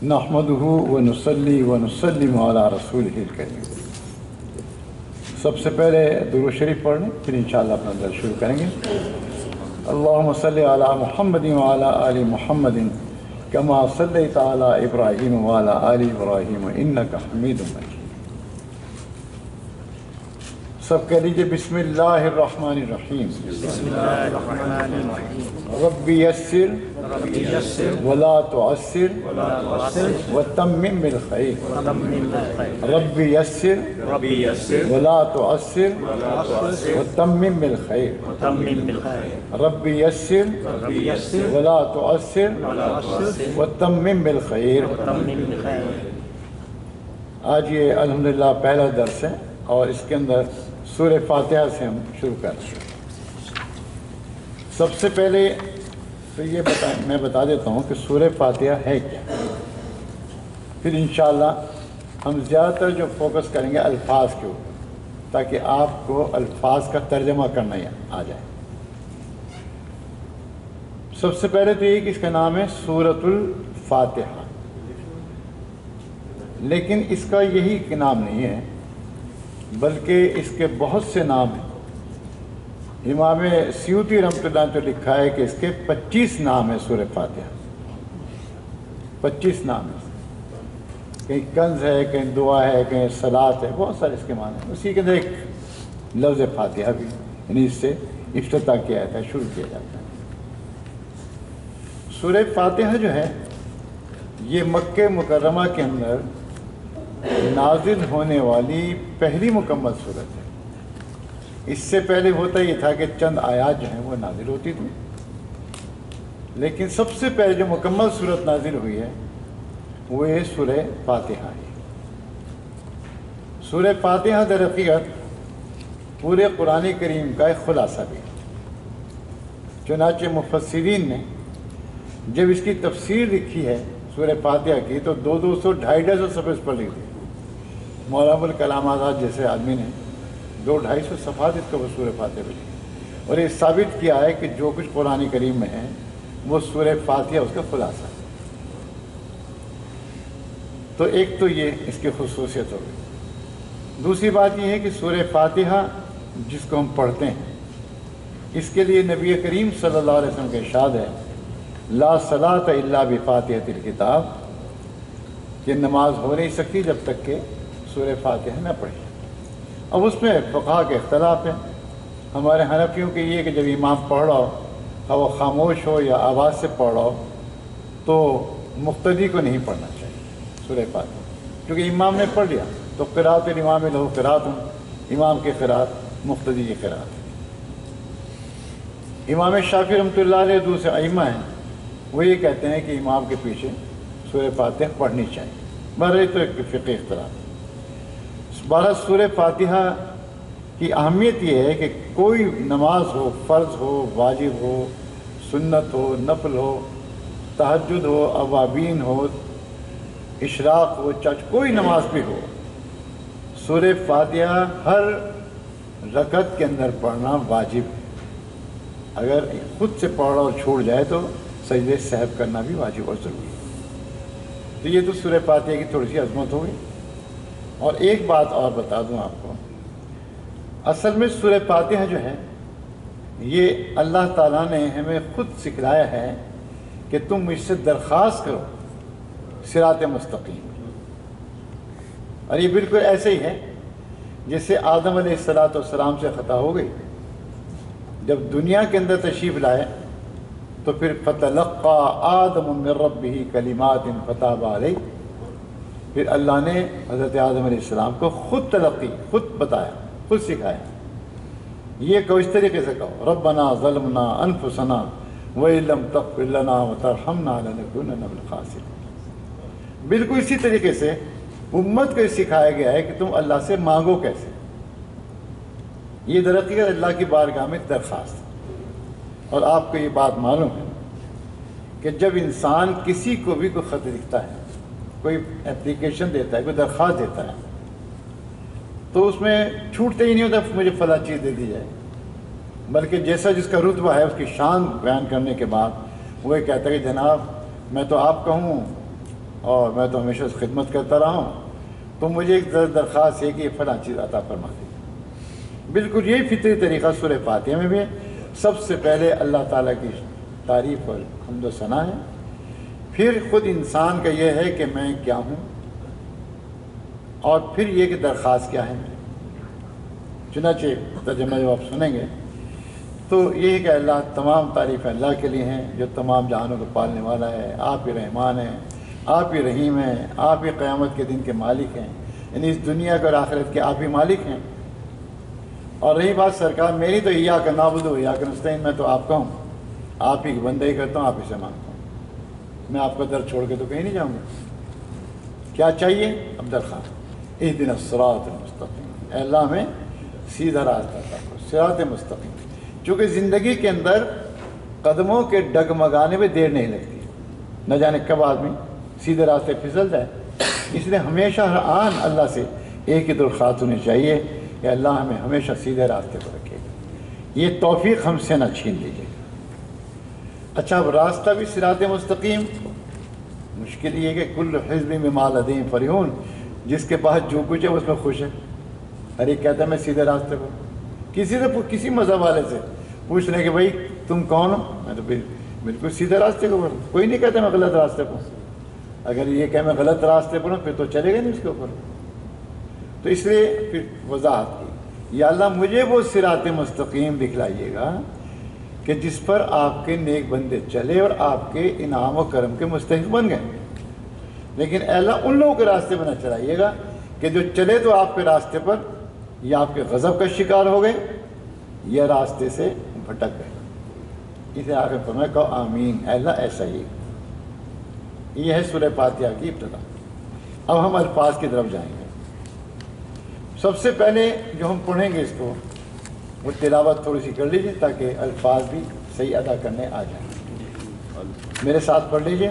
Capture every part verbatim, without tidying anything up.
نحمدہ ونصلی ونسلم علی رسولہ الکریم۔ سب سے پہلے درود شریف پڑھ لیں، پھر انشاءاللہ اپنا درس شروع کریں گے۔ اللہم صلی علی محمد وعلی آل محمد کما صلیت علی ابراہیم وعلی آل ابراہیم انک حمید مجید۔ سب کہہ لیجئے بسم اللہ الرحمن الرحیم۔ بسم اللہ الرحمن الرحیم۔ رب یسر رب یسر ولا تعسر ولا تعسر وتمم بالخیر۔ وتمم بالخیر۔ رب یسر رب یسر ولا تعسر ولا تعسر وتمم بالخیر۔ وتمم بالخیر۔ رب یسر رب یسر ولا تعسر ولا تعسر وتمم بالخیر۔ وتمم بالخیر۔ آج یہ الحمدللہ پہلا درس ہے اور اس کے اندر سورہ فاتحہ سے ہم شروع کر رہے ہیں۔ سب سے پہلے تو یہ بتا میں بتا دیتا ہوں کہ سورہ فاتحہ ہے کیا، پھر انشاءاللہ ہم زیادہ تر جو فوکس کریں گے الفاظ کے اوپر، تاکہ آپ کو الفاظ کا ترجمہ کرنا آ جائے۔ سب سے پہلے تو یہ کہ اس کا نام ہے سورۃ الفاتحہ، لیکن اس کا یہی کہ نام نہیں ہے، بلکہ اس کے بہت سے نام ہیں۔ امام سیوطی رحمۃ اللہ نے لکھا ہے کہ اس کے پچیس نام ہیں سورہ فاتحہ، پچیس نام ہیں۔ کہیں کنز ہے، کہیں دعا ہے، کہیں صلاۃ ہے، بہت سارے اس کے معنی ہیں۔ اسی کے اندر ایک لفظ فاتحہ بھی، یعنی اس سے افتتاح کیا جاتا ہے، شروع کیا جاتا ہے۔ سورہ فاتحہ جو ہے یہ مکہ مکرمہ کے اندر نازل ہونے والی پہلی مکمل صورت ہے۔ اس سے پہلے ہوتا یہ تھا کہ چند آیات جو ہیں وہ نازل ہوتی تھی، لیکن سب سے پہلے جو مکمل صورت نازل ہوئی ہے وہ یہ سورہ فاتحہ ہے۔ سورہ فاتحہ در حقیقت پورے قرآن کریم کا ایک خلاصہ بھی ہے۔ چنانچہ مفسرین نے جب اس کی تفسیر لکھی ہے سورہ فاتحہ کی تو دو دو سو ڈھائی ڈھائی سو صفحے اس پر لکھ دی۔ مولانا ابوالکلام آزاد جیسے آدمی نے دو ڈھائی سو صفحات اس کو سورہ فاتحہ پہ لکھی، اور یہ ثابت کیا ہے کہ جو کچھ قرآن کریم میں ہے وہ سورہ فاتحہ اس کا خلاصہ ہے۔ تو ایک تو یہ اس کی خصوصیت ہو گئی۔ دوسری بات یہ ہے کہ سورہ فاتحہ جس کو ہم پڑھتے ہیں اس کے لیے نبی کریم صلی اللہ علیہ وسلم کا ارشاد ہے لا صلاۃ الا بفاتحۃ الکتاب، کہ نماز ہو نہیں سکتی جب تک کہ سورہ فاتحہ نہ پڑھے۔ اب اس میں فقہا کے اختلاف ہیں۔ ہمارے حنفیوں کے یہ کہ جب امام پڑھ رہا ہو، خواہ وہ خاموش ہو یا آواز سے پڑھ رہا ہو، تو مقتدی کو نہیں پڑھنا چاہیے سورہ فاتحہ، کیونکہ امام نے پڑھ لیا تو قرأت الامام لہ قرأۃ، امام کی قرأت مقتدی کی قرأت۔ امام شافعی رحمۃ اللہ علیہ دوسرے ائمہ ہیں، وہ یہ کہتے ہیں کہ امام کے پیچھے سورہ فاتحہ پڑھنی چاہیے۔ بہرحال تو ایک فقہی اختلاف ہے۔ بارہ سورہ فاتحہ کی اہمیت یہ ہے کہ کوئی نماز ہو، فرض ہو، واجب ہو، سنت ہو، نفل ہو، تہجد ہو، اوابین ہو، اشراق ہو، چاچ کوئی نماز بھی ہو، سورہ فاتحہ ہر رکعت کے اندر پڑھنا واجب ہے۔ اگر خود سے پڑھ اور چھوڑ جائے تو سجدہ سہو کرنا بھی واجب اور ضروری ہے۔ تو یہ تو سورہ فاتحہ کی تھوڑی سی عظمت ہو گئی۔ اور ایک بات اور بتا دوں آپ کو، اصل میں سورہ فاتحہ جو ہے یہ اللہ تعالیٰ نے ہمیں خود سکھلایا ہے کہ تم مجھ سے درخواست کرو صراط مستقیم، اور یہ بالکل ایسے ہی ہے جیسے آدم علیہ الصلاۃ والسلام سے خطا ہو گئی، جب دنیا کے اندر تشریف لائے تو پھر فتلقى آدم من ربہ کلمات فتاب علیہ، پھر اللہ نے حضرت آدم علیہ السلام کو خود تلقی، خود بتایا، خود سکھایا۔ یہ کو اس طریقے سے کہو ربنا ظلمنا انفسنا وَإِن لَّمْ تَغْفِرْ لَنَا وَتَرْحَمْنَا لَنَكُونَنَّ مِنَ الْخَاسِرِينَ۔ بالکل اسی طریقے سے امت کو سکھایا گیا ہے کہ تم اللہ سے مانگو کیسے۔ یہ در حقیقت اللہ کی بارگاہ میں درخواست ہے۔ اور آپ کو یہ بات معلوم ہے کہ جب انسان کسی کو بھی کوئی خط لکھتا ہے، کوئی اپلیکیشن دیتا ہے، کوئی درخواست دیتا ہے، تو اس میں چھوٹتے ہی نہیں ہوتا مجھے فلاں چیز دے دی جائے، بلکہ جیسا جس کا رتبہ ہے اس کی شان بیان کرنے کے بعد وہ یہ کہتا ہے کہ جناب میں تو آپ کا ہوں، اور میں تو ہمیشہ سے خدمت کرتا رہا ہوں، تو مجھے ایک درخواست ہے کہ یہ فلاں چیز عطا فرما دے۔ بالکل یہی فطری طریقہ سورہ فاتحہ میں بھی ہے۔ سب سے پہلے اللہ تعالیٰ کی تعریف اور حمد و ثنا ہے، پھر خود انسان کا یہ ہے کہ میں کیا ہوں، اور پھر یہ کہ درخواست کیا ہے۔ چنانچہ ترجمہ جب آپ سنیں گے تو یہ ہے کہ اللہ، تمام تعریف اللہ کے لیے ہیں جو تمام جہانوں کو پالنے والا ہے، آپ ہی رحمان ہیں، آپ ہی رحیم ہیں، آپ ہی قیامت کے دن کے مالک ہیں، یعنی اس دنیا کے اور آخرت کے آپ ہی مالک ہیں۔ اور رہی بات سرکار میری، تو ایاک نعبد و ایاک نستعین، میں تو آپ کا ہوں، آپ ہی کی بندگی کرتا ہوں، آپ ہی سے مانگتا ہوں، میں آپ کا در چھوڑ کے تو کہیں نہیں جاؤں گا۔ کیا چاہیے اب؟ درخواست، اہدنا الصراط المستقیم، اے اللہ ہمیں سیدھا راستہ عطا کرو، صراط مستقیم۔ چونکہ زندگی کے اندر قدموں کے ڈگمگانے میں دیر نہیں لگتی، نہ جانے کب آدمی سیدھے راستے پھسل جائے، اس لیے ہمیشہ ہر آن اللہ سے ایک ہی درخواست ہونی چاہیے کہ اللہ ہمیں ہمیشہ سیدھے راستے پر رکھے گا، یہ توفیق ہم سے نہ چھین لیجیے گا۔ اچھا، اب راستہ بھی صراط مستقیم، مشکل یہ کہ کل حزب بما لدیہم فرحون، جس کے پاس جو کچھ ہے اس میں خوش ہے۔ ہر ایک کہتا ہے میں سیدھے راستے پر، کسی سے کسی مذہب والے سے پوچھ لیں کہ بھائی تم کون ہو، میں تو بالکل سیدھے راستے کو پر، کوئی نہیں کہتا میں غلط راستے پر۔ اگر یہ کہ میں غلط راستے پر ہوں پھر تو چلے گا نہیں اس کے اوپر۔ تو اس لیے پھر وضاحت کی، یا اللہ مجھے وہ صراط مستقیم دکھلائیے گا کہ جس پر آپ کے نیک بندے چلے اور آپ کے انعام و کرم کے مستحق بن گئے، لیکن اے اللہ ان لوگوں کے راستے پر نہ چلائیے گا کہ جو چلے تو آپ کے راستے پر یا آپ کے غضب کا شکار ہو گئے یا راستے سے بھٹک گئے۔ اسے آخر فرمایا کہو آمین، اے اللہ ایسا ہی۔ یہ ہے سورہ فاتحہ کی ابتدا۔ اب ہم الفاظ کی طرف جائیں گے۔ سب سے پہلے جو ہم پڑھیں گے اس کو، وہ تلاوت تھوڑی سی کر لیجیے تاکہ الفاظ بھی صحیح ادا کرنے آ جائیں۔ میرے ساتھ پڑھ لیجیے۔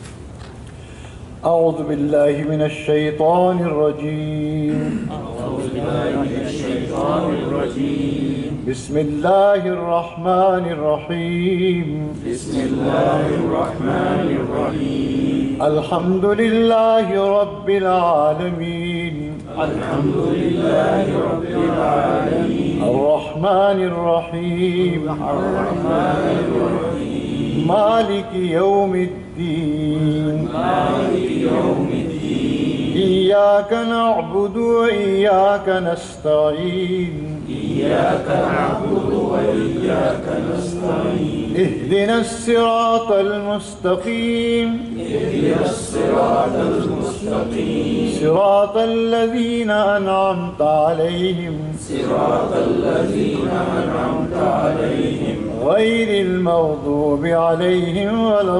اعوذ باللہ من الشیطان الرجیم، بسم اللہ الرحمن الرحیم، بسم اللہ الرحمن الرحیم، الحمد للہ رب العالمین، الحمد للہ رب العالمین، الرحمن الرحیم، الرحمن الرحیم، مالک یوم الدین، مالک یوم الدین، ایاک نعبد و ایاک نستعین، ایاک نعبد و ایاک نستعین، اہدنا الصراط المستقیم، اهدنا الصراط المستقیم، صراط الذین انعمت علیہم، صراط الذین انعمت علیہم، غیر المغضوب علیہم ولا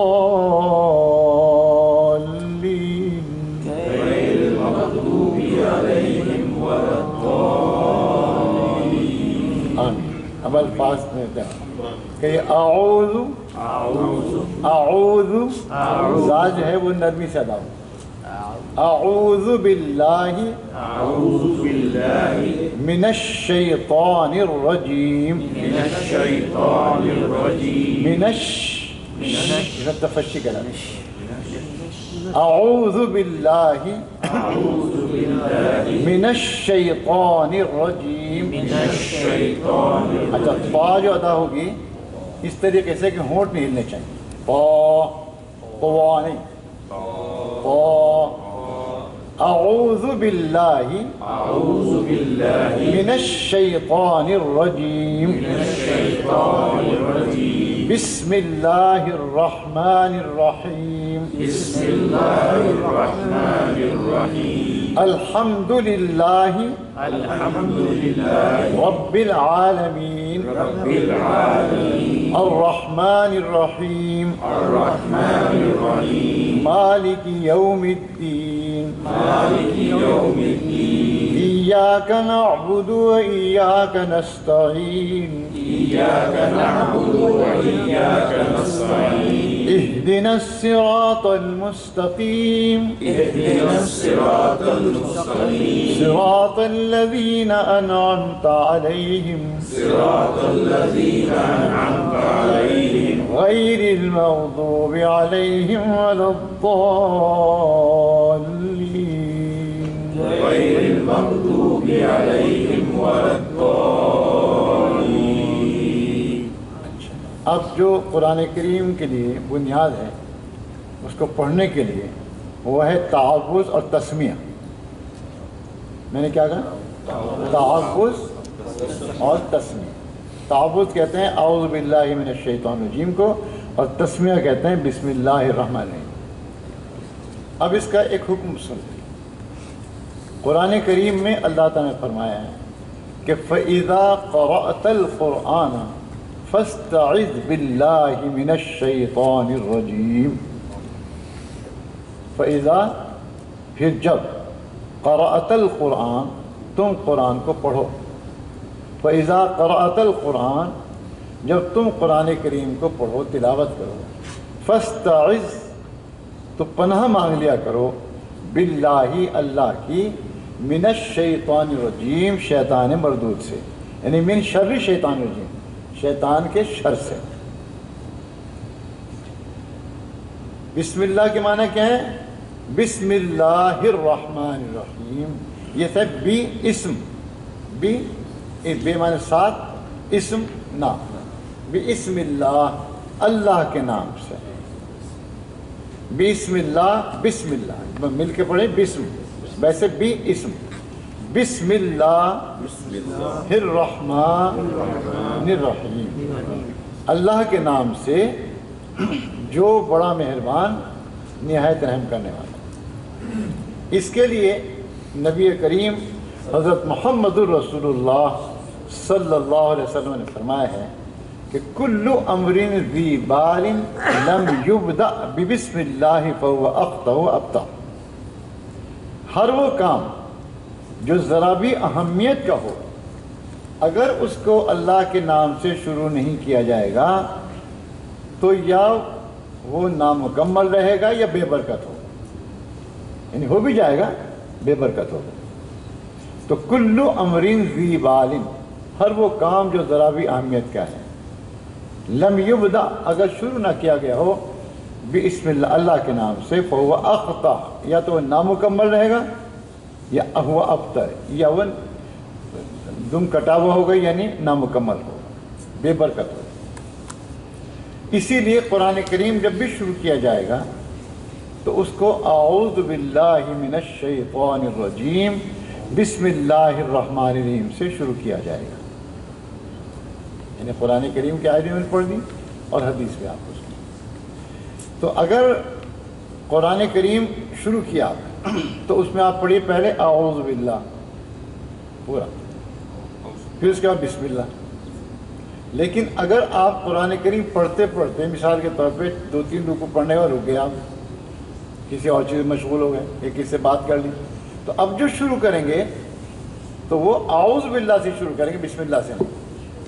الضالین۔ غیر المغضوب علیہم ولا الضالین۔ آمین۔ اب الفاظ میں کہ اعوذ، اعوذ اعوذ اعوذ زا جو ہے وہ نرمی سے ادا ہو، اعوذ باللہ اعوذ باللہ من الشیطان الرجیم، من الشیطان الرجیم، من الش من تفشی کلام، اعوذ باللہ اعوذ باللہ من الشیطان الرجیم۔ من الشیطان اچھا، پا جو ادا ہوگی اس طریقے سے کہ ہونٹ نہیں ہلنے چاہیے، پا پوا نہیں، پا۔ اعوذ باللہ اعوذ باللہ من الشیطان الرجیم، من الشیطان الرجیم، بسم اللہ الرحمن الرحیم، بسم اللہ الرحمن الرحیم، الحمد للہ الحمد للہ رب العالمین، رب العالمین، الرحمن الرحیم، الرحمن الرحیم، مالک یوم الدین، مالک یوم الدین، इय्याक नअबुदु व इय्याक नस्तईन إياك نعبد وإياك نستعين اهدنا الصراط المستقيم اهدنا الصراط المستقيم صراط الذين أنعمت عليهم صراط الذين أنعمت عليهم غير المغضوب عليهم ولا الضالين غير المغضوب عليهم ولا الضالين. اب جو قرآن کریم کے لیے بنیاد ہے اس کو پڑھنے کے لیے وہ ہے تعوذ اور تسمیہ. میں نے کیا کہا؟ تعوذ اور تسمیہ. تعوذ کہتے ہیں اعوذ باللہ من الشیطان الرجیم کو، اور تسمیہ کہتے ہیں بسم اللہ الرحمن الرحیم. اب اس کا ایک حکم سنیں. قرآن کریم میں اللہ تعالیٰ نے فرمایا ہے کہ فَإِذَا قَرَأْتَ الْقُرْآنَ فَاسْتَعِذْ بِاللَّهِ مِنَ الشَّيْطَانِ الرَّجِيمِ. فَإِذَا پھر جب قَرَأْتَ الْقُرْآن تم قرآن کو پڑھو. فَإِذَا قَرَأْتَ الْقُرْآن جب تم قرآن کریم کو پڑھو، تلاوت کرو. فَاسْتَعِذْ تو پناہ مانگ لیا کرو باللہ اللہ کی، من الشیطان الرجیم شیطان مردود سے، یعنی من شر شیطان الرجیم شیطان کے شر سے. بسم اللہ کے معنی کیا ہے؟ بسم اللہ الرحمن الرحیم. یہ ہے بی اسم، بی بے معنی ساتھ، اسم نام، بسم اللہ اللہ کے نام سے. بسم اللہ بسم اللہ مل کے پڑھیں بسم، ویسے بھی اسم. بسم اللہ الرحمن الرحیم اللہ کے نام سے جو بڑا مہربان نہایت رحم کرنے والا. اس کے لیے نبی کریم حضرت محمد الرسول اللہ صلی اللہ علیہ وسلم نے فرمایا ہے کہ کل امر ذی بال لم یبدأ ببسم اللہ فهو اخطأ و ابتر. ہر وہ کام جو ذرا بھی اہمیت کا ہو، اگر اس کو اللہ کے نام سے شروع نہیں کیا جائے گا تو یا وہ نامکمل رہے گا یا بے برکت ہوگا. یعنی ہو بھی جائے گا بے برکت ہوگا. تو کل امر ذی بال ہر وہ کام جو ذرا بھی اہمیت کا ہے، لم یبدأ اگر شروع نہ کیا گیا ہو بسم اللہ اللہ کے نام سے، فهو اخطأ یا تو وہ نامکمل رہے گا یا هو ابتر یا وہ دم کٹا ہوا ہوگا یعنی نامکمل ہوگا، بے برکت ہوگا. اسی لیے قرآن کریم جب بھی شروع کیا جائے گا تو اس کو اعوذ باللہ من الشیطان الرجیم بسم اللہ الرحمن الرحیم سے شروع کیا جائے گا. یعنی قرآن کریم کی آیتیں میں نے پڑھ دی اور حدیث بھی آپ کو سنی. تو اگر قرآن کریم شروع کیا تو اس میں آپ پڑھیے پہلے اعوذ باللہ پورا، پھر اس کے بعد بسم اللہ. لیکن اگر آپ قرآن کریم پڑھتے پڑھتے مثال کے طور پہ دو تین رکوع پڑھنے کا رک گئے، آپ کسی اور چیز میں مشغول ہو گئے یا کسی سے بات کر لی، تو اب جو شروع کریں گے تو وہ اعوذ باللہ سے شروع کریں گے، بسم اللہ سے نہیں.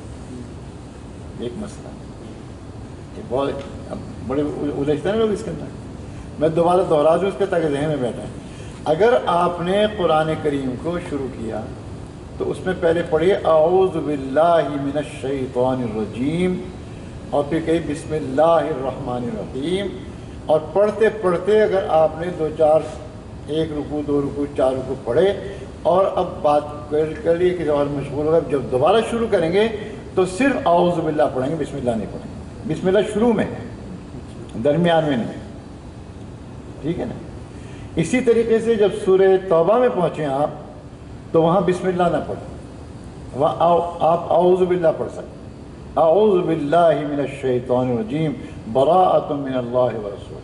ایک مسئلہ یہ بہت بڑے الجھتے ہیں لوگ اس کے اندر. میں دوبارہ دوہرا دوں اس کے تاکہ ذہن میں بیٹھیں. اگر آپ نے قرآن کریم کو شروع کیا تو اس میں پہلے پڑھیے اعوذ باللہ من الشیطان الرجیم اور پھر کہیے بسم اللہ الرحمن الرحیم. اور پڑھتے پڑھتے اگر آپ نے دو چار ایک رکوع دو رکوع چار رکوع پڑھے اور اب بات کر لیے کہ اور مشغول ہوگا، جب دوبارہ شروع کریں گے تو صرف اعوذ باللہ پڑھیں گے، بسم اللہ نہیں پڑھیں گے. بسم اللہ شروع میں ہے، درمیان میں نہیں. ٹھیک ہے نا؟ اسی طریقے سے جب سورہ توبہ میں پہنچیں آپ تو وہاں بسم اللہ نہ پڑھیں، وہاں آپ اعوذ باللہ پڑھ سکتے. اعوذ باللہ من الشیطان الرجیم براءۃ من اللہ ورسولہ.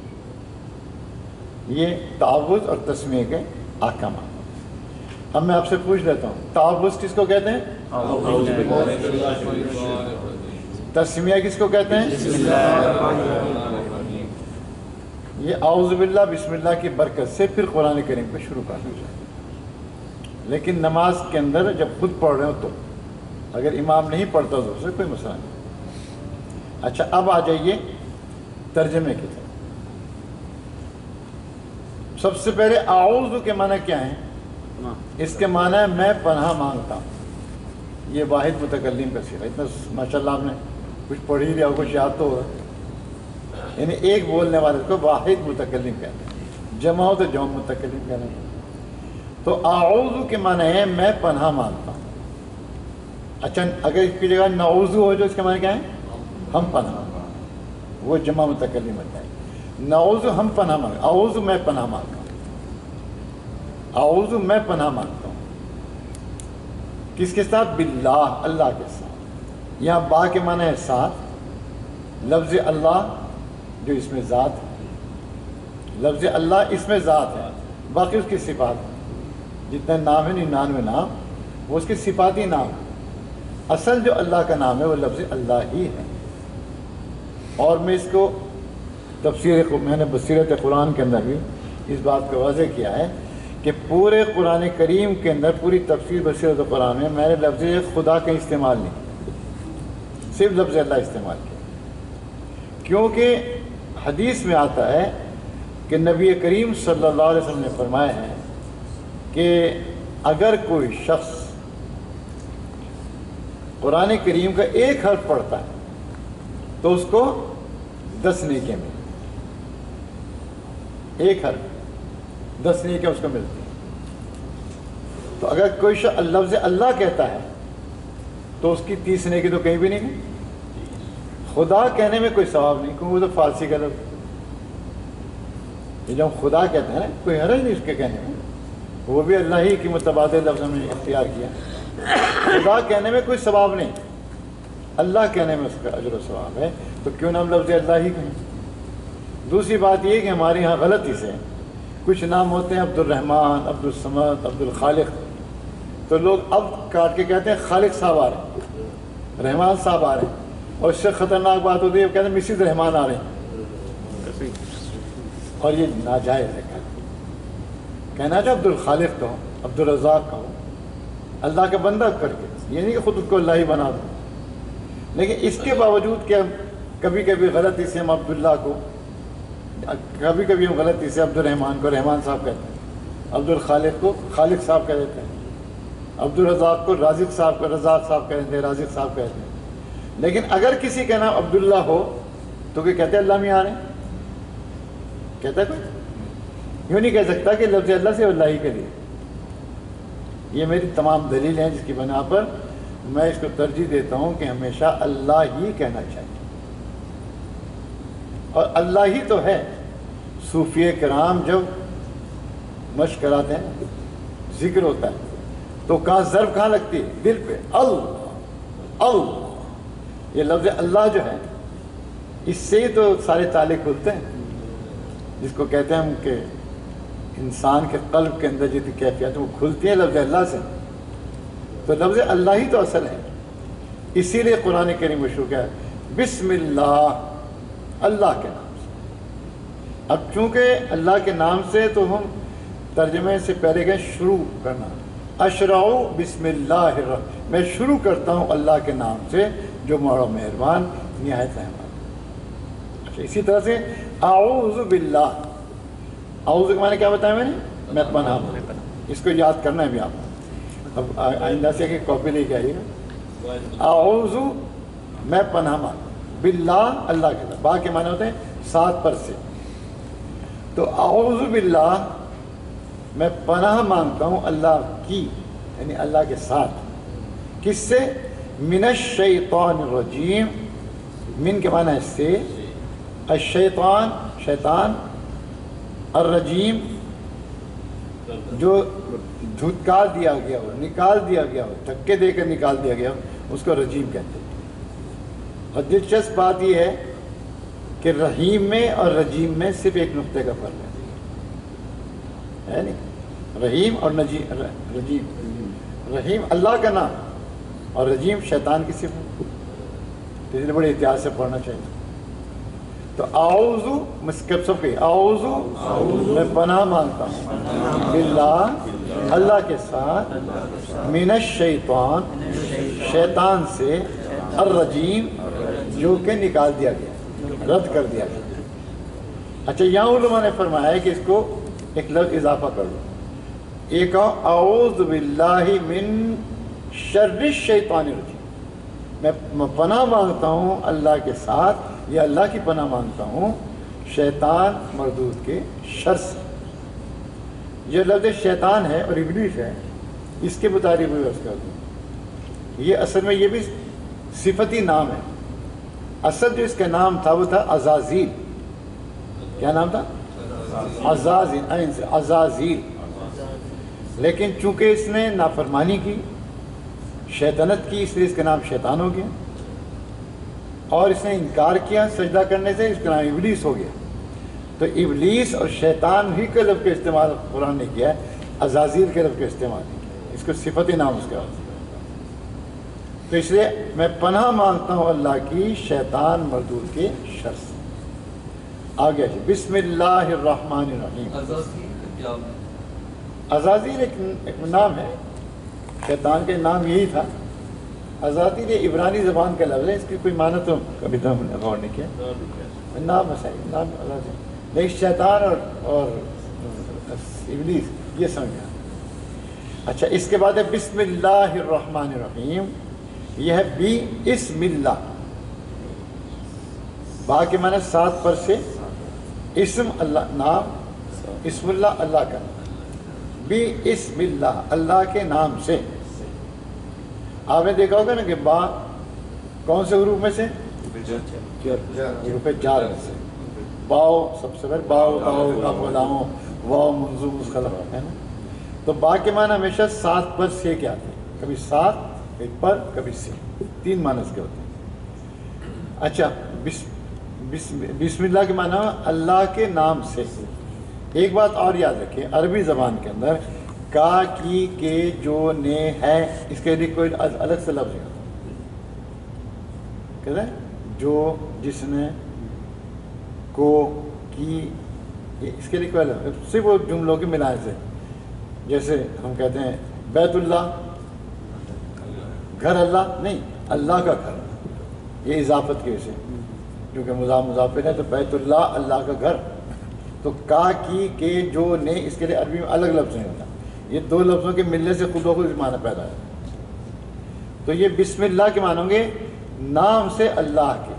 یہ تعوذ اور تسمیہ کے احکامات. اب میں آپ سے پوچھ لیتا ہوں، تعوذ کس کو کہتے ہیں؟ تسمیہ کس کو کہتے ہیں؟ یہ اعوذ باللہ بسم اللہ کی برکت سے پھر قرآن کریم کو شروع کرنا چاہیے. لیکن نماز کے اندر جب خود پڑھ رہے ہو تو، اگر امام نہیں پڑھتا تو اسے کوئی مسئلہ نہیں۔ اچھا اب آ جائیے ترجمے کی طرف۔ سب سے پہلے اعوذ کے معنی کیا ہیں؟ اس کے معنی ہے میں پناہ مانگتا ہوں۔ یہ واحد متکلم کا صیغہ، اتنا ماشاءاللہ آپ نے کچھ پڑھ ہی لیا ہو، کچھ یاد تو ہو، یعنی ایک بولنے والے کو واحد متکلم کہتے ہیں، جمع ہو تو جمع متکلم کہتے ہیں۔ تو اعوذ کے معنی ہے میں پناہ مانگتا ہوں۔ اچھا اگر اس کی جگہ نعوذ ہو جو اس کے معنی کیا ہے؟ ہم پناہ، وہ جمع متکلم ہوتا ہے۔ نعوذ ہم پناہ مانگتا، اعوذ میں پناہ مانگتا ہوں، اعوذ میں پناہ مانگتا ہوں۔ کس کے ساتھ؟ باللہ، اللہ کے ساتھ۔ یہاں با کے معنی ہے ساتھ، لفظ اللہ جو اس میں ذات ہے، لفظ اللہ اس میں ذات ہے، باقی اس کی صفات ہے۔ جتنے نام ہیں ننانوے نام وہ اس کے صفاتی نام ہیں، اصل جو اللہ کا نام ہے وہ لفظ اللہ ہی ہے۔ اور میں اس کو تفسیر میں نے بصیرت قرآن کے اندر بھی اس بات کو واضح کیا ہے کہ پورے قرآن کریم کے اندر پوری تفسیر بصیرت قرآن میں میں نے لفظ خدا کا استعمال نہیں کیا، صرف لفظ اللہ استعمال کیا، کیونکہ حدیث میں آتا ہے کہ نبی کریم صلی اللہ علیہ وسلم نے فرمایا ہے کہ اگر کوئی شخص قرآن کریم کا ایک حرف پڑھتا ہے تو اس کو دس نیکیاں ملتی ہیں، ایک حرف دس نیکیاں اس کو ملتی ہیں۔ تو اگر کوئی شخص لفظ اللہ کہتا ہے تو اس کی تیس نیکی تو کہیں بھی نہیں ہے۔ خدا کہنے میں کوئی ثواب نہیں، کیونکہ وہ تو فارسی کا لفظ، یہ جب خدا کہتے ہیں کوئی حرج نہیں اس کے کہنے میں، وہ بھی اللہ ہی کی متبادل لفظ میں اختیار کیا۔ خدا کہنے میں کوئی ثواب نہیں، اللہ کہنے میں اس کا اجر و ثواب ہے، تو کیوں نہ ہم لفظ اللہ ہی کہیں۔ دوسری بات یہ کہ ہمارے یہاں غلطی سے کچھ نام ہوتے ہیں عبد الرحمن، عبد الصمد، عبد الخالق، تو لوگ اب کاٹ کے کہتے ہیں خالق صاحب آ رہے ہیں، رحمان صاحب آ رہے ہیں، اور اس سے خطرناک بات ہوتی ہے وہ کہتے ہیں مسز رحمان آ رہے ہیں، اور یہ ناجائز ہے کہنا چاہے عبد الخالق کہو، عبد الرزاق کہو، اللہ کا بندہ کر کے، یہ نہیں کہ خود اس کو اللہ ہی بنا دو۔ لیکن اس کے باوجود کہ کبھی کبھی غلطی سے ہم عبداللہ کو، کبھی کبھی ہم غلطی سے عبد الرحمن کو رحمان صاحب کہتے ہیں، عبد الخالق کو خالق صاحب کہہ دیتے ہیں، عبد الرزاق کو رازق صاحب کو رزاق صاحب کہہ دیتے ہیں، رازق صاحب کہتے ہیں۔ لیکن اگر کسی کا نام عبداللہ ہو تو کہ کہتے ہیں اللہ میں آ رہے ہیں، کہتا ہے کوئی؟ یوں نہیں کہہ سکتا کہ لفظ اللہ سے اللہ ہی کے لیے۔ یہ میری تمام دلیل ہیں جس کی بنا پر میں اس کو ترجیح دیتا ہوں کہ ہمیشہ اللہ ہی کہنا چاہیے، اور اللہ ہی تو ہے۔ صوفیہ کرام جب مشق کراتے ہیں، ذکر ہوتا ہے تو کہاں ضرب کہاں لگتی ہے؟ دل پہ، اللہ اللہ، یہ لفظ اللہ جو ہے اس سے ہی تو سارے تالے کھلتے ہیں، جس کو کہتے ہیں ہم کہ انسان کے قلب کے اندر جتنی کیفیت وہ کھلتی ہیں لفظ اللہ سے۔ تو لفظ اللہ ہی تو اصل ہے، اسی لیے قرآن کریم میں شروع کیا ہے بسم اللہ، اللہ کے نام سے۔ اب چونکہ اللہ کے نام سے تو ہم ترجمے سے پہلے گئے شروع کرنا، اشرعو بسم اللہ الرحمن، میں شروع کرتا ہوں اللہ کے نام سے جو بڑا مہربان نہایت رحمان۔ اچھا اسی طرح سے اعوذ باللہ، اعوذ کے معنی کیا بتایا میں نے؟ میں پناہ مانگتا ہوں، اس کو یاد کرنا ہے بھی آپ کو۔ اب آئندہ سے کہ کاپی لے کے آئیے گا، اعوذ میں پناہ مانگتا ہوں، باللہ اللہ کے ساتھ، با کے معنی ہوتے ہیں ساتھ پر سے، تو اعوذ باللہ میں پناہ مانگتا ہوں اللہ کی، یعنی اللہ کے ساتھ۔ کس سے؟ من الشیطان الرجیم، من کے معنی ہے سے، الشیطان شیطان، الرجیم جو دھتکار دیا گیا ہو، نکال دیا گیا ہو، دھکے دے کر نکال دیا گیا ہو، اس کو رجیم کہتے ہیں۔ اور دلچسپ بات یہ ہے کہ رحیم میں اور رجیم میں صرف ایک نقطے کا فرق ہے نہیں، رحیم اور رجیم، رحیم اللہ کا نام اور رجیم شیطان کی صفت، اس لیے بڑے احتیاط سے پڑھنا چاہیے۔ تو اعوذ مسکب سب کے اعوذ میں پناہ مانگتا ہوں باللہ اللہ کے ساتھ من الشیطان شیطان سے الرجیم جو کہ نکال دیا گیا، رد کر دیا گیا۔ اچھا یہاں علماء نے فرمایا ہے کہ اس کو ایک لفظ اضافہ کر لو، ایک اعوذ باللہ من شر الشیطان الرجیم، میں پناہ مانگتا ہوں اللہ کے ساتھ یا اللہ کی پناہ مانگتا ہوں شیطان مردود کے شر سے۔ یہ لفظ شیطان ہے اور ابلیس ہے، اس کے مطابق بھی عرض کر دوں، یہ اصل میں یہ بھی صفتی نام ہے۔ اصل جو اس کا نام تھا وہ تھا عزازیل۔ کیا نام تھا؟ عزازیل، عزازیل۔ لیکن چونکہ اس نے نافرمانی کی، شیطنت کی، اس لیے اس کا نام شیطان ہو گیا، اور اس نے انکار کیا سجدہ کرنے سے، اس کا نام ابلیس ہو گیا۔ تو ابلیس اور شیطان ہی کے لفظ کا استعمال قرآن نے کیا ہے، عزازیل کے لفظ کا استعمال نہیں کیا، اس کو صفتی نام اس کا۔ تو اس لیے میں پناہ مانگتا ہوں اللہ کی شیطان مردود کے شر سے۔ آگے جی بسم اللہ الرحمن الرحیم۔ عزازیل ایک, ایک نام ہے، شیطان کے نام یہی تھا۔ عزازیل یہ عبرانی زبان کا لفظ ہے، اس کی کوئی معنی تو کبھی تو ہم نے غور نہیں کیا، نام ہے نام عزازیل، لیکن شیطان اور اور ابلیس یہ سمجھا۔ اچھا اس کے بعد ہے بسم اللہ الرحمن الرحیم، یہ ہے بی اسم اللہ، با کے معنی سات پر سے، اسم اللہ نام، اسم اللہ اللہ کا نام، بی اسم اللہ اللہ کے نام سے۔ آپ نے دیکھا ہوگا نا کہ با کون سے حروف میں سے؟ حروف جار میں سے۔ باؤ سب سے پہلے باؤ باؤ باؤ واؤ منظوم مسخلف ہے نا، تو با کے معنی ہمیشہ سات پر سے کے آتے ہیں، کبھی سات ایک پر کبھی سے، تین معنی اس کے ہوتے ہیں۔ اچھا بسم, بسم اللہ کے معنی اللہ کے نام سے۔ ایک بات اور یاد رکھیں، عربی زبان کے اندر کا کی کے جو نے ہے، اس کے لیے کوئی الگ سے لفظ ہے، کہتے ہیں جو جس نے کو کی، اس کے لیے کوئی الگ، صرف وہ جملوں کے ملائے سے، جیسے ہم کہتے ہیں بیت اللہ گھر اللہ نہیں، اللہ کا گھر، یہ اضافت کی وجہ سے، کیونکہ مضاف مضاف ہے تو بیت اللہ اللہ کا گھر، تو کا کی کے جو نے اس کے لیے عربی میں الگ لفظ نہیں ہوتا، یہ دو لفظوں کے ملنے سے خود بخود معنی پیدا ہے۔ تو یہ بسم اللہ کے معنی ہوں گے نام سے اللہ کے،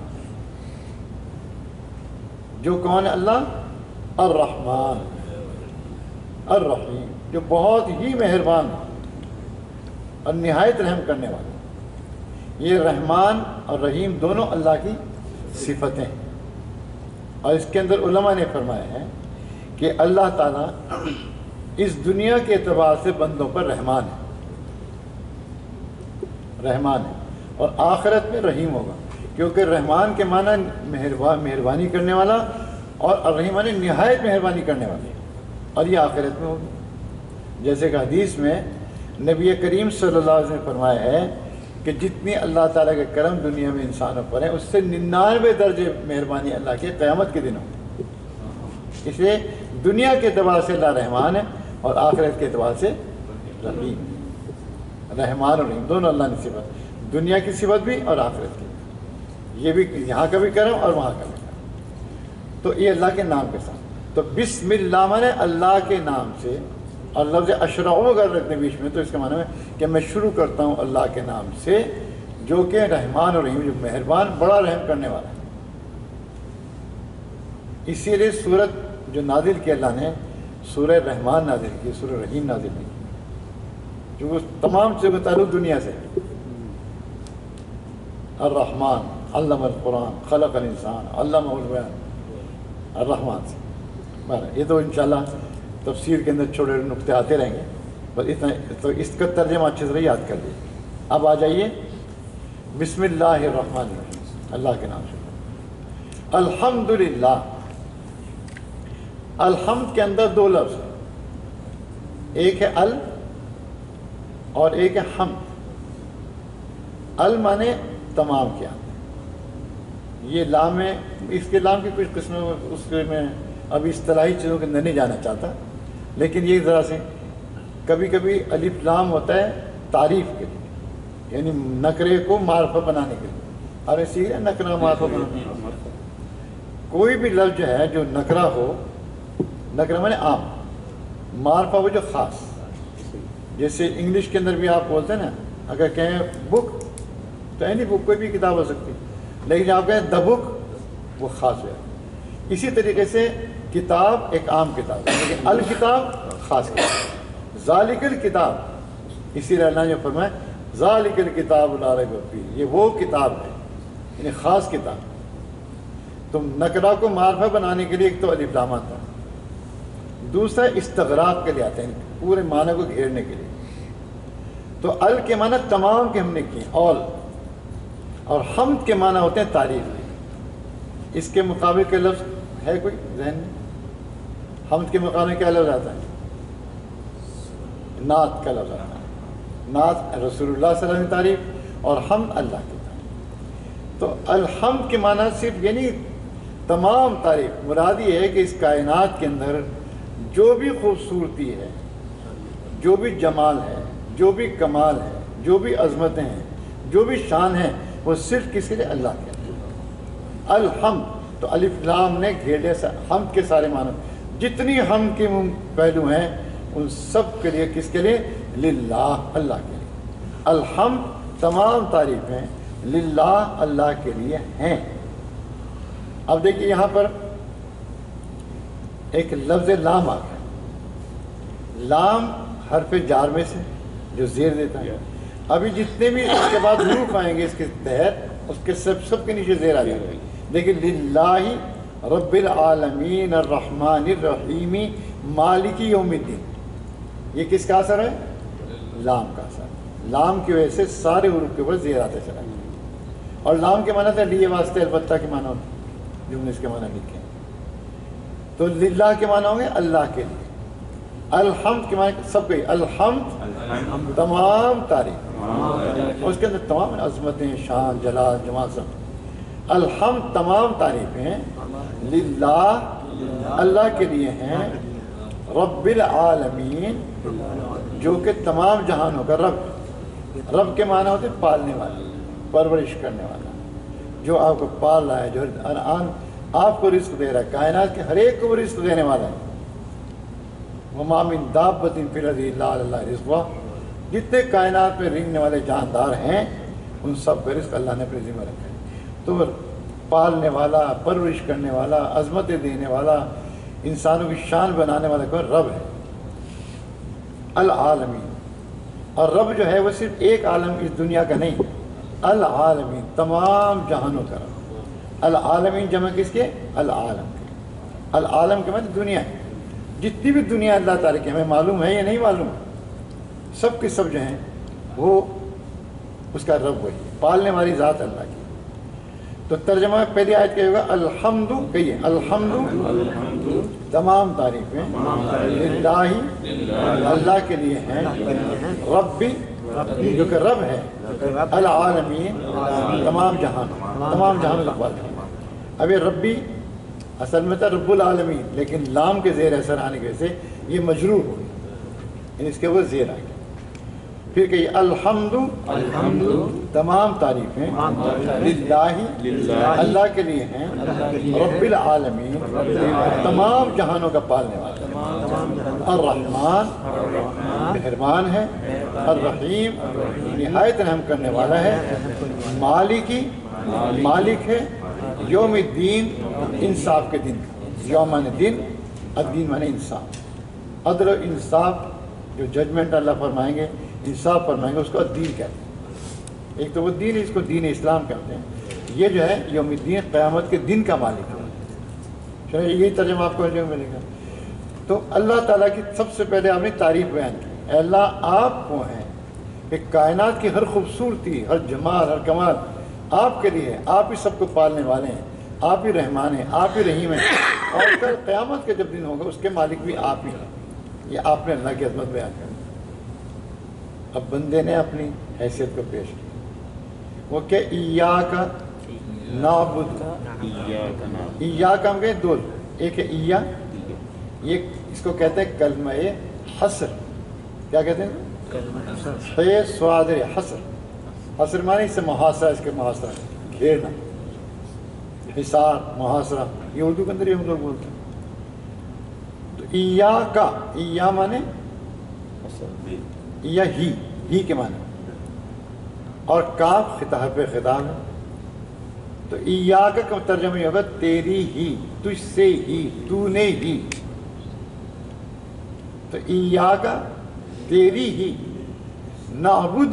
جو کون ہے اللہ؟ الرحمن الرحیم، جو بہت ہی مہربان اور نہایت رحم کرنے والا۔ یہ رحمان اور رحیم دونوں اللہ کی صفتیں ہیں، اور اس کے اندر علماء نے فرمایا ہے کہ اللہ تعالیٰ اس دنیا کے اعتبار سے بندوں پر رحمان ہے، رحمان ہے، اور آخرت میں رحیم ہوگا، کیونکہ رحمان کے معنی مہربانی کرنے والا، اور الرحیم معنی نہایت مہربانی کرنے والا، اور یہ آخرت میں ہوگا۔ جیسے کہ حدیث میں نبی کریم صلی اللہ علیہ وسلم نے فرمایا ہے کہ جتنی اللہ تعالیٰ کے کرم دنیا میں انسانوں پر ہے، اس سے ننانوے درجے مہربانی اللہ کے قیامت کے دنوں۔ اس لیے دنیا کے اعتبار سے اللہ رحمان ہے، اور آخرت کے اعتبار سے رحیم، رحمان اور رحیم دونوں اللہ نے صفت، دنیا کی صفت بھی اور آخرت کی، یہ بھی یہاں کا بھی کرم اور وہاں کا بھی کرم، تو یہ اللہ کے نام کے ساتھ۔ تو بسم اللہ مانے اللہ کے نام سے، اور لفظ اشرعو اگر رکھنے بیچ میں تو اس کا معنی ہے کہ میں شروع کرتا ہوں اللہ کے نام سے، جو کہ رحمان اور رحیم، جو مہربان بڑا رحم کرنے والا ہے۔ اسی لیے سورت جو نازل کی اللہ نے، سورہ رحمان نازل کی، سورہ رحیم نازل کی، جو تمام چیزوں کا تعلق دنیا سے ہے۔ الرحمن علم القرآن خلق الانسان علمہ البیان، الرحمن سے۔ یہ تو انشاءاللہ تفسیر کے اندر چھوٹے نقطے آتے رہیں گے، بس اتنا، تو اس کا ترجمہ اچھے سے یاد کر لیجیے۔ اب آ جائیے بسم اللہ الرحمن الرحیم، اللہ کے نام سے۔ الحمدللہ، الحمد کے اندر دو لفظ ہیں، ایک ہے ال اور ایک ہے حمد۔ ال مانے تمام کیا، یہ لام ہے، اس کے لام کی کچھ قسمیں اس کے میں ابھی اصطلاحی چیزوں کے اندر نہیں جانا چاہتا، لیکن یہ ذرا سے کبھی کبھی الف لام ہوتا ہے تعریف کے لیے، یعنی نکرے کو معرفہ بنانے کے لیے، اور اسی ہے نکرہ معرفہ بنانے کے لیے۔ کوئی بھی لفظ جو ہے جو نکرہ ہو، نکرہ مانے عام، معرفہ ہو جو خاص، جیسے انگلش کے اندر بھی آپ بولتے ہیں نا، اگر کہیں بک تو اینی بک کوئی بھی کتاب ہو سکتی، لیکن جب آپ کہیں دا بک وہ خاص ہے۔ اسی طریقے سے کتاب ایک عام کتاب ہے، لیکن الکتاب خاص کتاب، ذالک الکتاب، اسی لیے اللہ نے فرمایا ذالک الکتاب لا ریب فیہ، یہ وہ کتاب ہے یعنی خاص کتاب۔ تو نکرہ کو معرفہ بنانے کے لیے ایک تو الف لام آتا ہے، دوسرا استغراق کے لیے آتے ہیں، پورے معنی کو گھیرنے کے لیے۔ تو ال کے معنی تمام کے ہم نے کیے، آل، اور حمد کے معنی ہوتے ہیں تعریف کے۔ اس کے مقابل کے لفظ ہے کوئی ذہن میں؟ حمد کے مقابل کیا لفظ آتا ہے؟ نعت کا لفظ آتا ہے، نعت رسول اللہ صلی اللہ علیہ وسلم کی تعریف، اور حمد اللہ کی تعریف۔ تو الحمد کے معنی صرف یعنی تمام تعریف، مراد یہ ہے کہ اس کائنات کے اندر جو بھی خوبصورتی ہے، جو بھی جمال ہے، جو بھی کمال ہے، جو بھی عظمتیں ہیں، جو بھی شان ہیں، وہ صرف کس کے لیے؟ اللہ کے لیے۔ الحمد، تو الف لام نے گھیر لیا حمد کے سارے معنی، جتنی حمد کے پہلو ہیں ان سب کے لیے کس کے لیے؟ للہ، اللہ کے لیے۔ الحمد تمام تعریفیں للہ، اللہ کے لیے ہیں۔ اب دیکھیے یہاں پر ایک لفظ لام آ گیا، لام حرف جار میں سے جو زیر دیتا ہے۔ ابھی جتنے بھی اس کے بعد حروف آئیں گے اس کے تحت، اس کے سب سب کے نیچے زیر آ جائے گا۔ لیکن للہ رب العالمین الرحمن الرحیم مالک یوم الدین، یہ کس کا اثر ہے؟ لام کا اثر۔ لام کی وجہ سے سارے حروف کے اوپر زیر آتے چلا گیا۔ اور لام کے معنی تھا لیے واسطے البتہ کے معنی ہوتے جو ہم نے اس کے معنی لکھے ہیں۔ تو للہ کے معنی ہوں گے اللہ کے لیے، الحمد کے معنی سب کے، الحمد تمام تعریف، اور اس کے اندر تمام عظمتیں، شان، جلال، جمال سب۔ الحمد تمام تعریفیں للہ، اللہ کے لیے ہیں، رب العالمین جو کہ تمام جہانوں کا رب۔ رب کے معنی ہوتے ہیں پالنے والا، پرورش کرنے والا، جو آپ کو پال رہا ہے، جو آن آپ کو رزق دے رہا ہے، کائنات کے ہر ایک کو رزق دینے والا ہے۔ وَمَا مِن دَابَّةٍ فِي الْأَرْضِ إِلَّا عَلَى اللَّهِ رِزْقُهَا، جتنے کائنات میں رینگنے والے جاندار ہیں ان سب کا رزق اللہ نے اپنے ذمہ رکھا ہے۔ تو پالنے والا، پرورش کرنے والا، عظمتیں دینے والا، انسانوں کی شان بنانے والا کوئی رب ہے، العالمین۔ اور رب جو ہے وہ صرف ایک عالم اس دنیا کا نہیں، العالمین تمام جہانوں کا رب۔ العالمین جمع کس کے؟ العالم کے۔ العالم کے مطلب دنیا ہے، جتنی بھی دنیا اللہ تعالیٰ کی، ہمیں معلوم ہے یا نہیں معلوم، سب کے سب جو ہیں وہ اس کا رب وہی ہے، پالنے والی ذات اللہ کی۔ تو ترجمہ پہلی آیت کہے گا الحمد، کہیے الحمد تمام تعریفیں للہ، اللہ کے لیے ہیں، ربی جو کہ رب ہے، العالمین تمام جہان، تمام جہانوں کا پالنے والا۔ اب یہ ربی اصل میں تھا رب العالمین، لیکن لام کے زیر اثر آنے کی وجہ سے یہ مجرور ہو گئی، یعنی اس کے اوپر زیر آ گیا۔ پھر کہیے الحمد، الحمد تمام تعریفیں للہ، اللہ کے لیے ہیں، رب العالمین تمام جہانوں کا پالنے والا، الرحمن مہربان ہے، الرحیم نہایت رحم کرنے والا ہے، مالکی مالک ہے، یوم الدین انصاف کے دن، یوم دن، الدین مانے انصاف، عدل و انصاف، جو ججمنٹ اللہ فرمائیں گے، انصاف فرمائیں گے، اس کو الدین کہتے ہیں۔ ایک تو وہ دین ہے، اس کو دین اسلام کہتے ہیں۔ یہ جو ہے یوم الدین قیامت کے دن کا مالک ہے۔ چلو یہی ترجمہ آپ کو جو ملے گا۔ تو اللہ تعالیٰ کی سب سے پہلے آپ نے تعریف بیان کی، اے اللہ آپ کو ہیں کہ کائنات کی ہر خوبصورتی، ہر جمال، ہر کمال آپ کے لیے ہے، آپ ہی سب کو پالنے والے ہیں، آپ ہی رحمان ہیں، آپ ہی رحیم ہیں، اور کل قیامت کے جب دن ہوگا اس کے مالک بھی آپ ہی ہیں۔ یہ آپ نے اللہ کی عظمت بیان کر دی۔ اب بندے نے اپنی حیثیت کو پیش کی، وہ کہ ایاک نعبد، ایاک ہم کہیں دو، ایک ہے ایا، یہ اس کو کہتے ہیں کلمہ حصر، کیا کہتے ہیں؟ فے سوادر حسر، حسر معنی اس سے محاصرہ، اس کے محاصرہ گھیرنا، حصار، محاصرہ، یہ اردو کے اندر ہی ہم لوگ بولتے ہیں۔ تو ایا کا، ایا مانے یا ہی، ہی کے معنی، اور کاف خطاب پہ خطاب ہے، تو ایا کا ترجمہ یہ ہوگا تیری ہی، تجھ سے ہی، تو نے ہی۔ تو ایا کا تیری ہی، نعبد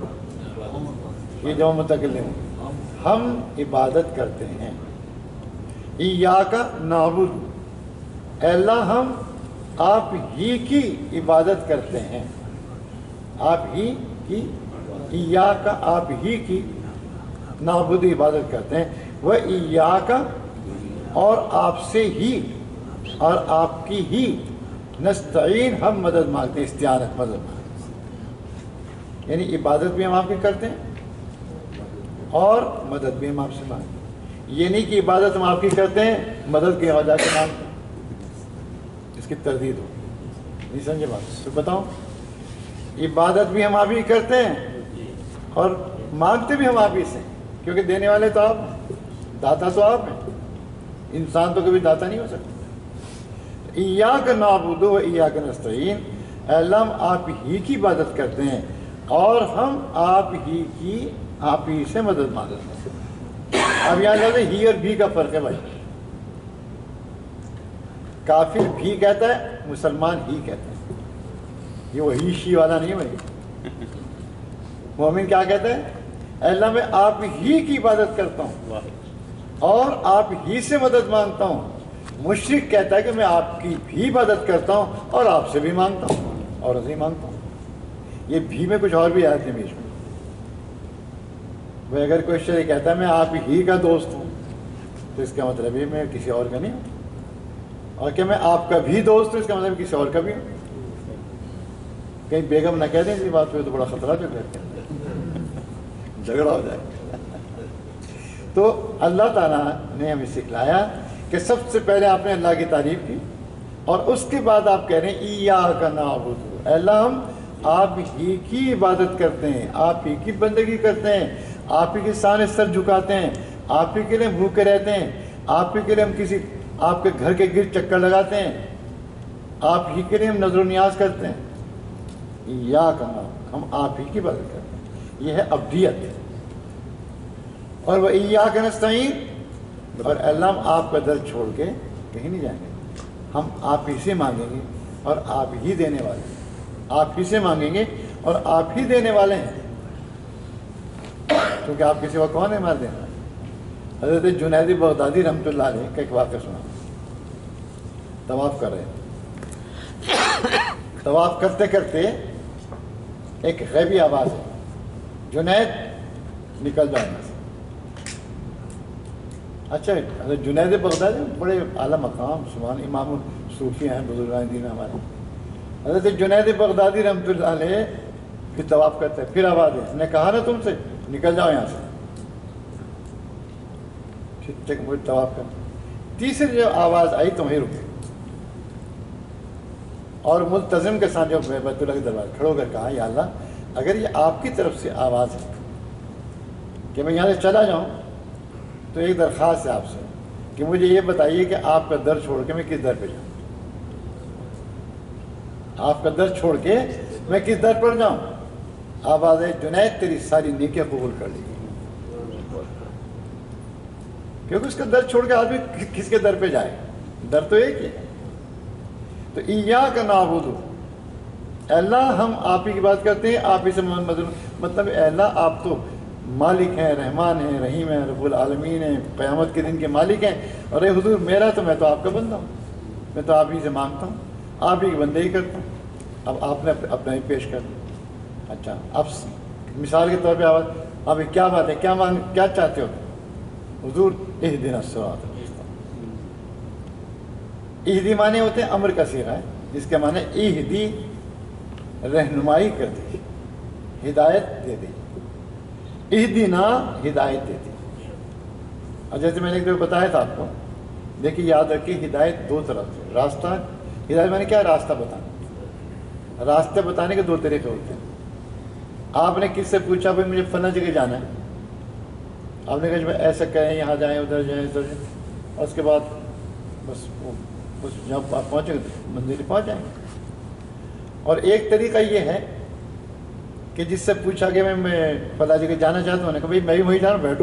یہ جو متکلم ہم عبادت کرتے ہیں، ایاک نعبد اے اللہ ہم آپ ہی کی عبادت کرتے ہیں، آپ ہی کی، ایاک آپ ہی کی، نعبد عبادت کرتے ہیں، وہ ایاک اور آپ سے ہی اور آپ کی ہی، نستعین ہم مدد مانگتے ہیں، استعانت مدد مانگتے ہیں، یعنی عبادت بھی ہم آپ کی کرتے ہیں اور مدد بھی ہم آپ سے مانگتے ہیں۔ یہ نہیں کہ عبادت ہم آپ کی کرتے ہیں، مدد کی وجہ سے مانگتے ہیں، اس کی تردید ہو، نہیں سمجھے بات؟ تو بتاؤ، عبادت بھی ہم آپ ہی کرتے ہیں اور مانگتے بھی ہم آپ ہی سے، کیونکہ دینے والے تو آپ ہیں، داتا تو آپ ہیں، انسان تو کبھی داتا نہیں ہو سکتا۔ ایاک نعبد و ایاک نستعین، اے اللہ ہم آپ ہی کی عبادت کرتے ہیں اور ہم آپ ہی کی، آپ ہی سے مدد مانگتے ہیں۔ اب یہاں لفظ ہی اور بھی کا فرق ہے بھائی، کافر بھی کہتا ہے، مسلمان ہی کہتا ہے، یہ وہ ہی شی والا نہیں بھائی۔ مومن کیا کہتا ہے؟ اے اللہ میں آپ ہی کی عبادت کرتا ہوں اور آپ ہی سے مدد مانگتا ہوں۔ مشرک کہتا ہے کہ میں آپ کی بھی عبادت کرتا ہوں اور آپ سے بھی مانگتا ہوں اور اسے مانگتا ہوں۔ یہ بھی میں کچھ اور بھی آیت ہے بیچ میں، وہ اگر کوئی شخص کہتا ہے میں آپ ہی کا دوست ہوں تو اس کا مطلب یہ میں کسی اور کا نہیں ہوں، اور کہ میں آپ کا بھی دوست ہوں اس کا مطلب کسی اور کا بھی ہوں۔ کہیں بیگم نہ کہہ دیں اس بات پہ تو بڑا خطرہ جو کہتے ہیں، جھگڑا ہو جائے۔ تو اللہ تعالیٰ نے ہمیں سکھلایا کہ سب سے پہلے آپ نے اللہ کی تعریف کی اور اس کے بعد آپ کہہ رہے ہیں ایاک نعبد، اے اللہ ہم آپ ہی کی عبادت کرتے ہیں، آپ ہی کی بندگی کرتے ہیں، آپ ہی کے سامنے سر جھکاتے ہیں، آپ ہی کے لیے بھوکے رہتے ہیں، آپ ہی کے لیے ہم کسی آپ کے گھر کے گرد چکر لگاتے ہیں، آپ ہی کے لیے ہم نظر و نیاز کرتے ہیں۔ ایاک نعبد، ہم آپ ہی کی عبادت کرتے ہیں، یہ ہے عبدیت۔ اور وہ ایاک نستعین، اور اللہ ہم آپ کا در چھوڑ کے کہیں نہیں جائیں گے، ہم آپ ہی سے مانگیں گے اور آپ ہی دینے والے ہیں، آپ ہی سے مانگیں گے اور آپ ہی دینے والے ہیں، کیونکہ آپ کے سوا کون ہے مار دینا۔ حضرت جنید بغدادی رحمۃ اللہ علیہ کا ایک واقعہ سنا، طواف کر رہے ہیں، طواف کرتے کرتے ایک غیبی آواز ہے، جنید نکل جاؤ یہاں سے۔ اچھا حضرت جنید بغدادی بڑے اعلیٰ مقام، سبحان، امام صوفی ہیں، بزرگان دین ہمارے۔ حضرت جنید بغدادی رحمۃ اللہ علیہ پھر طواف کرتے ہیں، پھر آواز ہے، نے کہا نا تم سے نکل جاؤ یہاں سے، پھر تک مجھے طواف کر، تیسری جو آواز آئی تو وہیں رکے اور ملتزم کے ساتھ جو بیت اللہ کے دربار کھڑے ہو کر کہا یا اللہ اگر یہ آپ کی طرف سے آواز ہے کہ میں یہاں سے چلا جاؤں تو ایک درخواست ہے آپ سے کہ مجھے یہ بتائیے کہ آپ کا در چھوڑ کے میں کس در پہ جاؤں، آپ کا در چھوڑ کے میں کس در پر جاؤں؟ آواز ہے، جنید تیری ساری نیکیاں قبول کر لی، کیونکہ اس کا در چھوڑ کے آدمی کس کے در پہ جائے، در تو ایک ہی ہے۔ تو ایاک نعبد، اے اللہ ہم آپ ہی کی بات کرتے ہیں، آپ ہی سے مطلب اے اللہ آپ تو مالک ہیں، رحمان ہیں، رحیم ہیں، رب العالمین ہیں، قیامت کے دن کے مالک ہیں، اور اے حضور میرا تو میں تو آپ کا بندہ ہوں، میں تو آپ ہی سے مانگتا ہوں، آپ ہی کی بندے ہی کرتا ہوں۔ اب آپ نے اپنا ہی پیش کر دیا۔ اچھا اب مثال کے طور پہ آواز، اب کیا بات ہے، کیا مانگ کیا چاہتے ہو؟ حضور اہدنا الصراط المستقیم۔ اہدی معنی ہوتے ہیں امر کا صیغہ ہے، جس کے معنی اہدی رہنمائی کر دی، ہدایت دے دی، اہدنا ہدایت دے دی۔ اور جیسے میں نے ایک دفعہ بتایا تھا آپ کو، دیکھیے یاد رکھیے ہدایت دو طرح سے، راستہ، ہدایت معنی کیا؟ راستہ بتانا، راستے بتانے کے دو طریقے ہوتے ہیں. آپ نے کس سے پوچھا بھائی مجھے فلاں جگہ جانا ہے, آپ نے کہا جب ایسا کہیں یہاں جائیں ادھر جائیں ادھر جائیں, اور اس کے بعد بس وہ بس جب آپ پہنچے گے تو مندر پہنچ جائیں گے. اور ایک طریقہ یہ ہے کہ جس سے پوچھا کہ میں میں فلاں جگہ جانا چاہتا ہوں, نے کہا بھائی میں بھی وہیں جا رہا ہوں, بیٹھو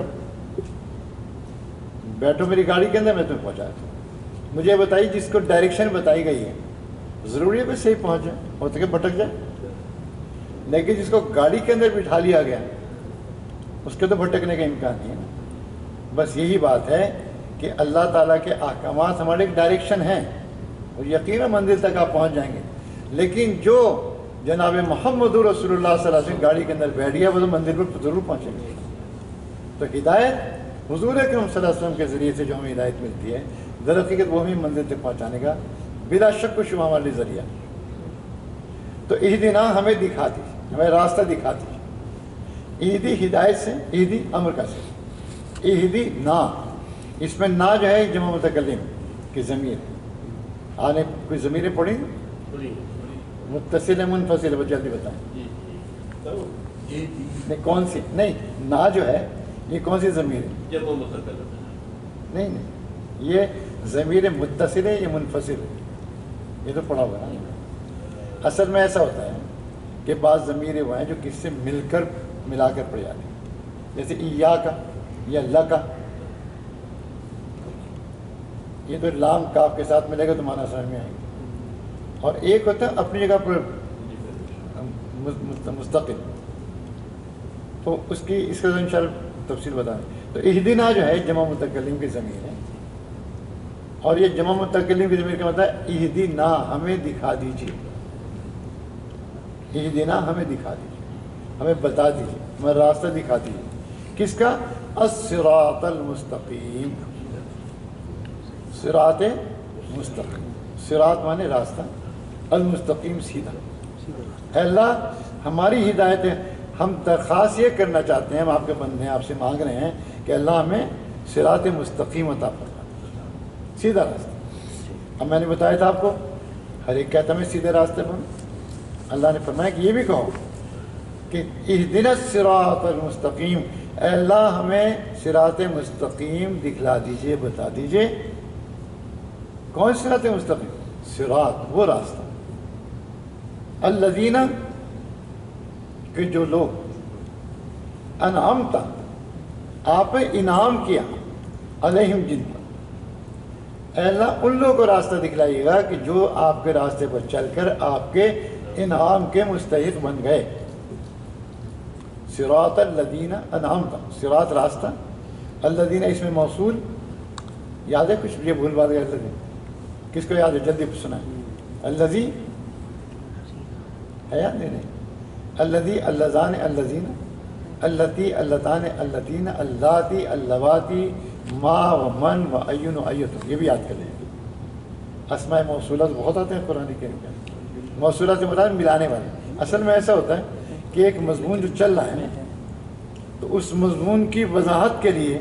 بیٹھو میری گاڑی کے اندر, میں تمہیں پہنچا دوں. مجھے بتائیے جس کو ڈائریکشن بتائی گئی ہے ضروری ہے کہ صحیح پہنچ جائے, ہو سکے بھٹک جائے, لیکن جس کو گاڑی کے اندر بٹھا لیا گیا اس کے تو بھٹکنے کا امکان نہیں ہے. بس یہی بات ہے کہ اللہ تعالیٰ کے احکامات ہمارے ایک ڈائریکشن ہیں, اور یقیناً منزل تک آپ پہنچ جائیں گے. لیکن جو جناب محمد رسول اللہ صلی اللہ علیہ وسلم گاڑی کے اندر بیٹھ گیا وہ تو منزل پر ضرور پہنچیں گے. تو ہدایت حضور اکرم صلی اللہ علیہ وسلم کے ذریعے سے جو ہمیں ہدایت ملتی ہے, در حقیقت وہ ہمیں منزل تک پہنچانے کا بلا شک و شبہ ہمارے ذریعہ. تو اہدنا ہمیں دکھا دیجیے, ہمیں راستہ دکھا دیجیے. اہدی ہدایت سے, اہدی امر کا سے, اہدی نا, اس میں نا جو ہے جمع متکلم کی ضمیر ہے. آنے کوئی ضمیریں پڑھی متصل ہے منفصل ہے, جلدی بتائیں. نہیں کون سی, نہیں نا جو ہے یہ کون سی ضمیر ہے؟ نہیں نہیں, یہ ضمیر متصل ہے یہ منفصل ہے, یہ تو پڑھا ہوا ہے. اصل میں ایسا ہوتا ہے کہ بعض ضمیریں وہ ہیں جو کس سے مل کر ملا کر پڑھ جاتی ہیں, جیسے ایا کا یا ل کا, یہ تو لام کاف کے ساتھ ملے گا تو معنی سمجھ میں آئے گا. اور ایک ہوتا ہے اپنی جگہ پر مستقل, تو اس کی اس کا انشاءاللہ تفصیل بتائیں. تو اہدنا جو ہے جمع متکلم کی ضمیر ہے, اور یہ جمع متکلم کی ضمیر کا مطلب ہے اہدنا ہمیں دکھا دیجیے, اہدنا ہمیں دکھا دیجیے, ہمیں بتا دیجیے, ہمیں راستہ دکھا دیجیے. کس کا؟ الصراط المستقیم, صراط مستقیم, صراط مانے راستہ, المستقیم سیدھا. اے اللہ ہماری ہدایت ہے, ہم درخواست یہ کرنا چاہتے ہیں, ہم آپ کے بندے ہیں, آپ سے مانگ رہے ہیں کہ اللہ ہمیں صراط مستقیم عطا فرما, سیدھا راستہ. اب میں نے بتایا تھا آپ کو, ہر ایک کہتا میں سیدھے راستے پر. اللہ نے فرمایا کہ یہ بھی کہو کہ اہدنا الصراط المستقیم, اے اللہ ہمیں صراط مستقیم دکھلا دیجئے, بتا دیجئے. کون صراط مستقیم؟ صراط وہ راستہ, الذین کہ جو لوگ انعمت آپ نے انعام کیا, علیہم جن پر, اے اللہ ان لوگوں کو راستہ دکھلائیے گا کہ جو آپ کے راستے پر چل کر آپ کے انعام کے مستحق بن گئے. صراط الذین انعمت, صراط راستہ, الذین اس میں موصول یاد ہے, کچھ یہ بھول بات گئے, کس کو یاد ہے جلدی سنا ہے؟ الذی ہے یاد نہیں, الذی اللذان اللذین, اللتی اللتان اللتین, اللاتی اللواتی, ما و من و ایون و ایتن, یہ بھی یاد کر لیں. اسماء موصولات بہت آتے ہیں قرآن کریم میں, موصولات سے مراد ملانے والے. اصل میں ایسا ہوتا ہے کہ ایک مضمون جو چل رہا ہے تو اس مضمون کی وضاحت کے لیے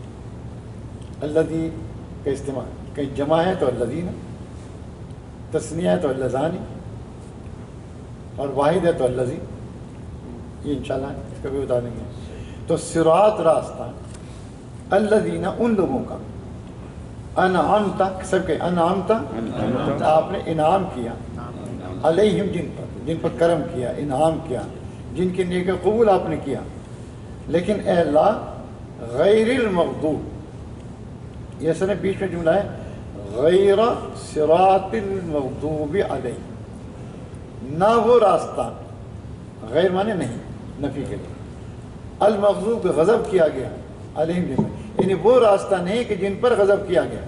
الذی کا استعمال, کہیں جمع ہے تو الذین, تثنیہ ہے تو اللذانی, اور واحد ہے تو الذی. یہ انشاءاللہ اس کا بھی بتا دیں گے. تو صراط راستہ, الذین ان لوگوں کا, انعمت سب کے انعمت آپ نے انعام کیا, علیہم جن پر, جن پر کرم کیا, انعام کیا, جن کی نیکی قبول آپ نے کیا. لیکن اے اللہ غیر المغضوب, یہ اصل میں بیچ میں جملہ ہے, غیر صراط المغضوب علیہم, نہ وہ راستہ, غیر مانے نہیں, نفی کے لیے, المغضوب غضب کیا گیا, علیہم جن پر, یعنی وہ راستہ نہیں کہ جن پر غضب کیا گیا,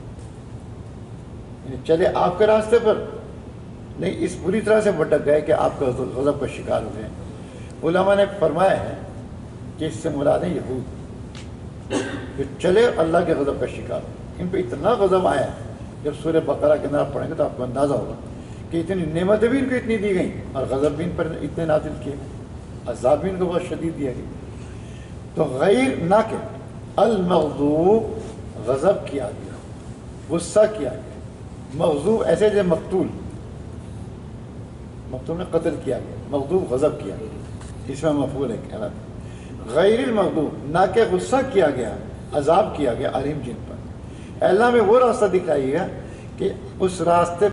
یعنی چلے آپ کے راستے پر نہیں, اس بری طرح سے بھٹک گئے کہ آپ کا غضب کا شکار ہو گئے. علماء نے فرمایا ہے کہ اس سے مراد ہے یہود, کہ چلے اللہ کے غضب کا شکار ہو. ان پہ اتنا غضب آیا ہے, جب سورہ بقرہ کے اندر آپ پڑھیں گے تو آپ کو اندازہ ہوگا کہ اتنی نعمتیں بھی ان کو اتنی دی گئیں, اور غضب بھی ان پر اتنے نازل کیے, عذاب بھی ان کو بہت شدید دیا گیا. تو غیر نہ کہ المغضوب غضب کیا گیا, غصہ کیا گیا. مغضوب ایسے جیسے مقتول, مقتول نے قتل کیا گیا، مغضوب غضب کیا گیا، اس میں مفعول ہے کہلاتا۔ غیر المغضوب نہ کہ غصہ کیا گیا، عذاب کیا گیا علیہم جن پر۔ اے اللہ میں وہ راستہ دکھائیے گا کہ اس راستے